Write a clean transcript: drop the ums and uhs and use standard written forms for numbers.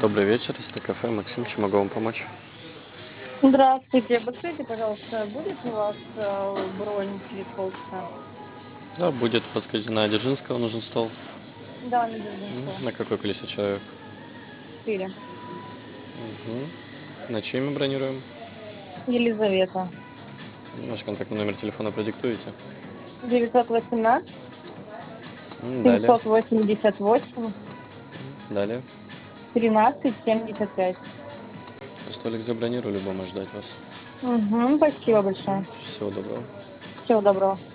Добрый вечер, это кафе Максим, чем могу вам помочь? Здравствуйте. Подскажите, пожалуйста, будет у вас бронь через полчаса? Да, будет подскажите, на Дзержинского нужен стол. Да, на Дзержинского. На какое количество человек? 4. На чьи мы бронируем? Елизавета. Ваш контактный номер телефона продиктуете? 918 Далее, 788 далее. 1375. Столик забронирую, любой может ждать вас. Угу, спасибо большое. Всего доброго. Всего доброго.